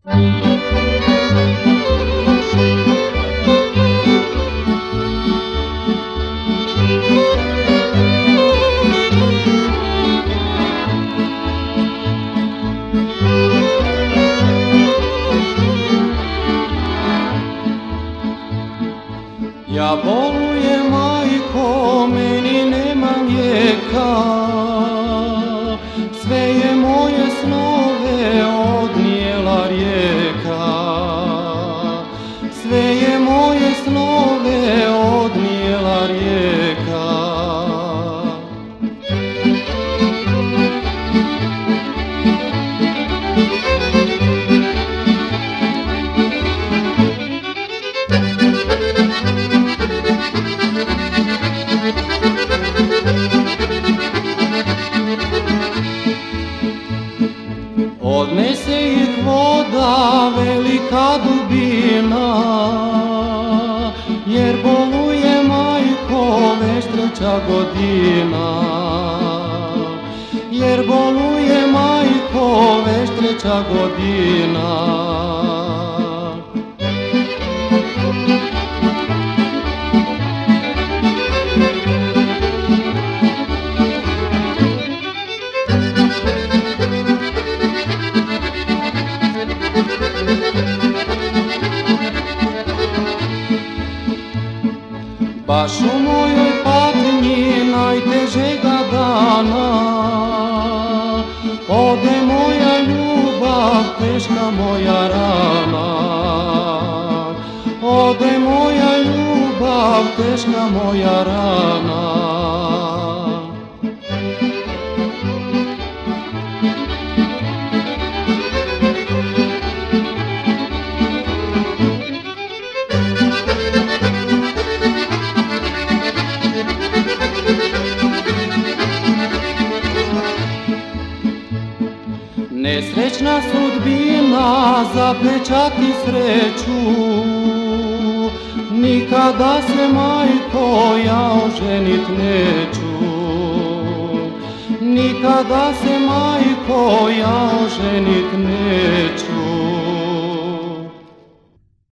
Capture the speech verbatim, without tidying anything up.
Ja bolujem, majko, meni nema lijeka, sve je moje snove odnijela rijeka, sve je moje snove odnijela rijeka. Odnese ih voda, velika dubina, jer boluje, majko, već treća godina. Jer boluje, majko, već treća godina. Baš u mojoj patnji najtežega dana ode moja ljubav, teška moja rana. Ode moja ljubav, teška moja rana. Nesrećna sudbina zapečati sreću, nikada se, majko, ja oženit neću. Nikada se, majko, ja oženit neću.